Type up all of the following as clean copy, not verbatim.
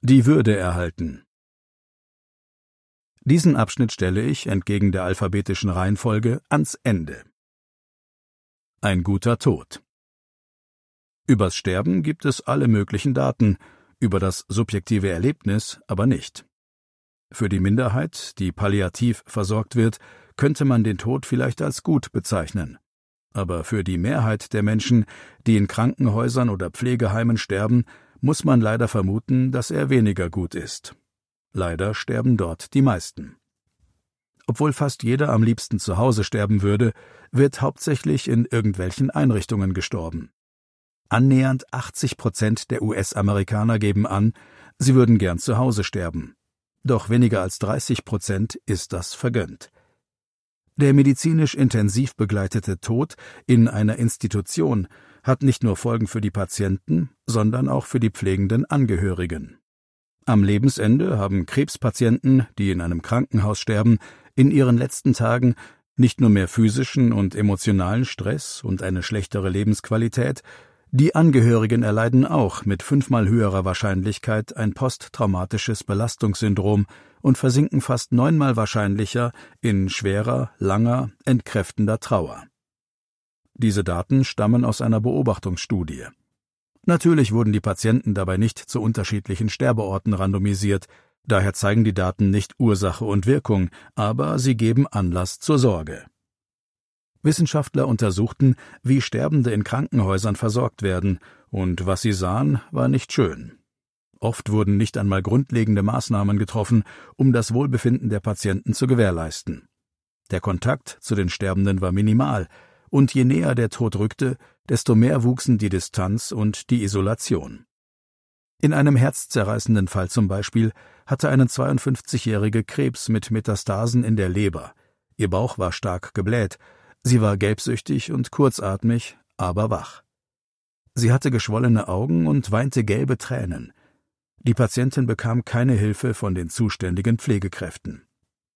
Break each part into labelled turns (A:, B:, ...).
A: Die Würde erhalten. Diesen Abschnitt stelle ich, entgegen der alphabetischen Reihenfolge, ans Ende. Ein guter Tod. Übers Sterben gibt es alle möglichen Daten, über das subjektive Erlebnis aber nicht. Für die Minderheit, die palliativ versorgt wird, könnte man den Tod vielleicht als gut bezeichnen. Aber für die Mehrheit der Menschen, die in Krankenhäusern oder Pflegeheimen sterben, muss man leider vermuten, dass er weniger gut ist. Leider sterben dort die meisten. Obwohl fast jeder am liebsten zu Hause sterben würde, wird hauptsächlich in irgendwelchen Einrichtungen gestorben. Annähernd 80% der US-Amerikaner geben an, sie würden gern zu Hause sterben. Doch weniger als 30% ist das vergönnt. Der medizinisch intensiv begleitete Tod in einer Institution hat nicht nur Folgen für die Patienten, sondern auch für die pflegenden Angehörigen. Am Lebensende haben Krebspatienten, die in einem Krankenhaus sterben, in ihren letzten Tagen nicht nur mehr physischen und emotionalen Stress und eine schlechtere Lebensqualität, die Angehörigen erleiden auch mit 5-mal höherer Wahrscheinlichkeit ein posttraumatisches Belastungssyndrom und versinken fast 9-mal wahrscheinlicher in schwerer, langer, entkräftender Trauer. Diese Daten stammen aus einer Beobachtungsstudie. Natürlich wurden die Patienten dabei nicht zu unterschiedlichen Sterbeorten randomisiert, daher zeigen die Daten nicht Ursache und Wirkung, aber sie geben Anlass zur Sorge. Wissenschaftler untersuchten, wie Sterbende in Krankenhäusern versorgt werden, und was sie sahen, war nicht schön. Oft wurden nicht einmal grundlegende Maßnahmen getroffen, um das Wohlbefinden der Patienten zu gewährleisten. Der Kontakt zu den Sterbenden war minimal, und je näher der Tod rückte, desto mehr wuchsen die Distanz und die Isolation. In einem herzzerreißenden Fall zum Beispiel hatte eine 52-jährige Krebs mit Metastasen in der Leber. Ihr Bauch war stark gebläht, sie war gelbsüchtig und kurzatmig, aber wach. Sie hatte geschwollene Augen und weinte gelbe Tränen. Die Patientin bekam keine Hilfe von den zuständigen Pflegekräften.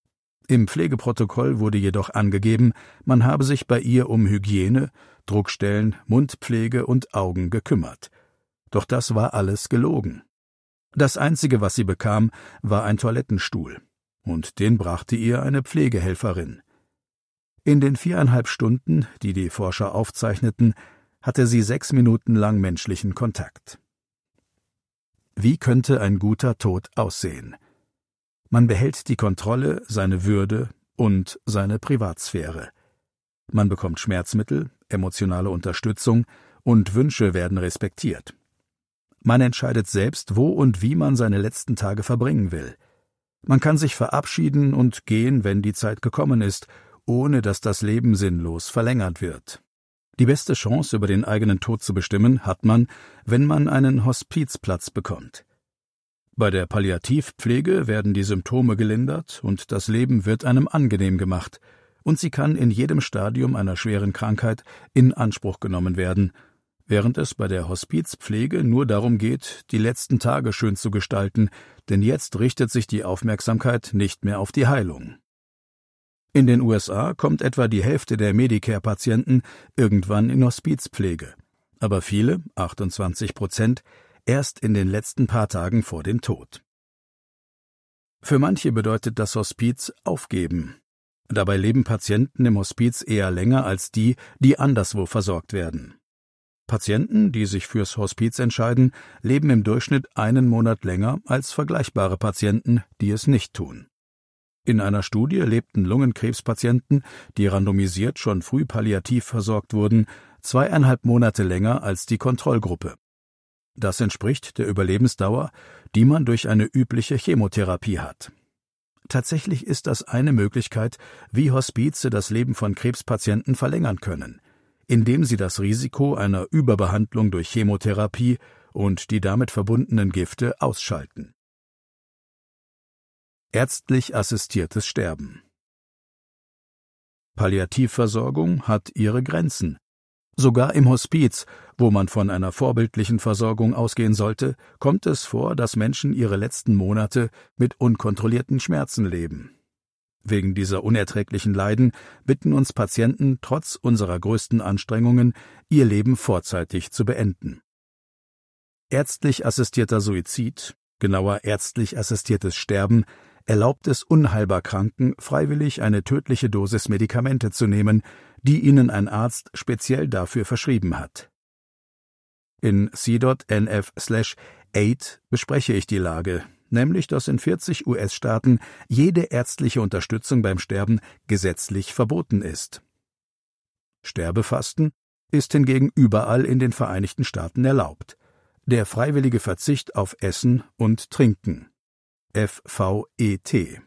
A: Im Pflegeprotokoll wurde jedoch angegeben, man habe sich bei ihr um Hygiene, Druckstellen, Mundpflege und Augen gekümmert. Doch das war alles gelogen. Das Einzige, was sie bekam, war ein Toilettenstuhl, und den brachte ihr eine Pflegehelferin. In den 4,5 Stunden, die die Forscher aufzeichneten, hatte sie 6 Minuten lang menschlichen Kontakt. Wie könnte ein guter Tod aussehen? Man behält die Kontrolle, seine Würde und seine Privatsphäre. Man bekommt Schmerzmittel, emotionale Unterstützung und Wünsche werden respektiert. Man entscheidet selbst, wo und wie man seine letzten Tage verbringen will. Man kann sich verabschieden und gehen, wenn die Zeit gekommen ist, ohne dass das Leben sinnlos verlängert wird. Die beste Chance, über den eigenen Tod zu bestimmen, hat man, wenn man einen Hospizplatz bekommt. Bei der Palliativpflege werden die Symptome gelindert und das Leben wird einem angenehm gemacht, und sie kann in jedem Stadium einer schweren Krankheit in Anspruch genommen werden, während es bei der Hospizpflege nur darum geht, die letzten Tage schön zu gestalten, denn jetzt richtet sich die Aufmerksamkeit nicht mehr auf die Heilung. In den USA kommt etwa die Hälfte der Medicare-Patienten irgendwann in Hospizpflege, aber viele, 28%, erst in den letzten paar Tagen vor dem Tod. Für manche bedeutet das Hospiz aufgeben. Dabei leben Patienten im Hospiz eher länger als die, die anderswo versorgt werden. Patienten, die sich fürs Hospiz entscheiden, leben im Durchschnitt 1 Monat länger als vergleichbare Patienten, die es nicht tun. In einer Studie lebten Lungenkrebspatienten, die randomisiert schon früh palliativ versorgt wurden, 2,5 Monate länger als die Kontrollgruppe. Das entspricht der Überlebensdauer, die man durch eine übliche Chemotherapie hat. Tatsächlich ist das eine Möglichkeit, wie Hospize das Leben von Krebspatienten verlängern können, indem sie das Risiko einer Überbehandlung durch Chemotherapie und die damit verbundenen Gifte ausschalten. Ärztlich assistiertes Sterben. Palliativversorgung hat ihre Grenzen. Sogar im Hospiz, wo man von einer vorbildlichen Versorgung ausgehen sollte, kommt es vor, dass Menschen ihre letzten Monate mit unkontrollierten Schmerzen leben. Wegen dieser unerträglichen Leiden bitten uns Patienten trotz unserer größten Anstrengungen, ihr Leben vorzeitig zu beenden. Ärztlich assistierter Suizid, genauer ärztlich assistiertes Sterben, erlaubt es unheilbar Kranken, freiwillig eine tödliche Dosis Medikamente zu nehmen, die ihnen ein Arzt speziell dafür verschrieben hat. In c.nf/8 bespreche ich die Lage, nämlich dass in 40 US-Staaten jede ärztliche Unterstützung beim Sterben gesetzlich verboten ist. Sterbefasten ist hingegen überall in den Vereinigten Staaten erlaubt. Der freiwillige Verzicht auf Essen und Trinken. FVET